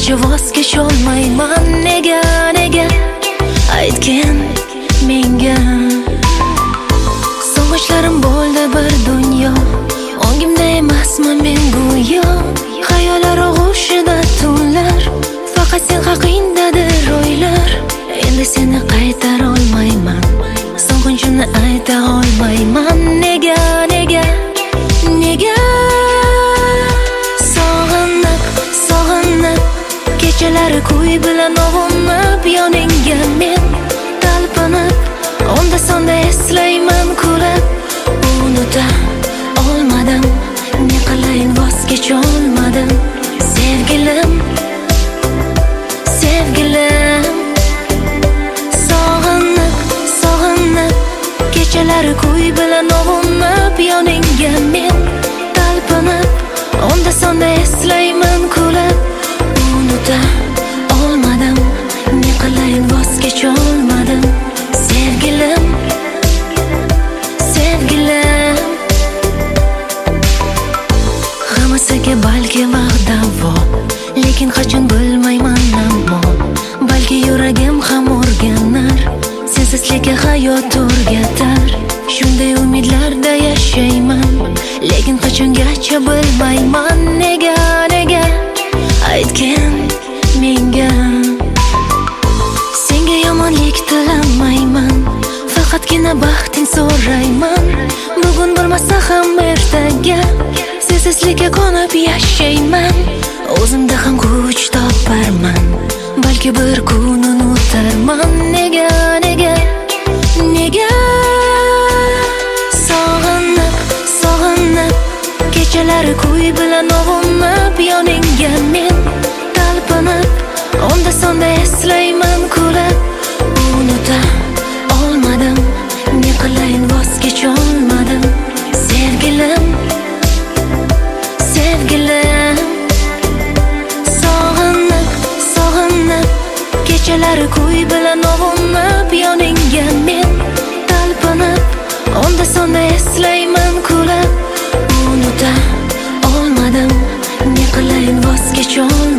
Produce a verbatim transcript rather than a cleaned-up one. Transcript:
kecha voz kecholmayman. Nega, nega aytgin menga. Sog'ishlarim bo'ldi bir dunyo, ongimda emasman men go'yo. Xayollar og'ushida tunlar, faqat sen haqingdadir o'ylar. Endi seni qaytara olmayman, sog'inchimni ayta olmayman. Nega, nega, nega sog'inib, sog'inib kechalari kuy bilan ovunib yoningga men talpinib, onda sonda eslayman kulib. Unuta olmadim, ne qilayin voz kecholmadim. Sevgilim, sevgilim sog'inib, sog'inib kechalari kuy bilan ovunib yoningga men talpinib, onda sonda eslayman kulib. Unuta olmadim, ne qilayin voz kecholmadim. Sevgilim, sevgilim hammasiga balki vaqtim bor, lekin qachon bilmayman ammo. Balki yuragim ham o'rganar, sensizlikka hayot o'rgatar. Shunday umidlarda yashayman, lekin qachongacha bilmayman. Nega, nega aytgin menga. Senga yomonlik tilamayman, faqatgina baxting so'rayman. Bugun bo'lmasa ham ertaga sensizlikka ko'nib yashayman. O'zimda ham kuch toparman, balki bir kun unutarman. Nega, nega, nega sog'inib, sog'inib kechalari kuy bilan ovunib yoningga men talpinib, onda sonda eslayman kulib. Unuta olmadim, ne qilayin voz kecholmadim. Sevgilim, sevgilim sog'inib, sog'inib kechalari kuy bilan ovunib yoningga men talpinib, onda sonda eslayman kulib. Unuta olmadim, ne qilayin voz kecholmadim.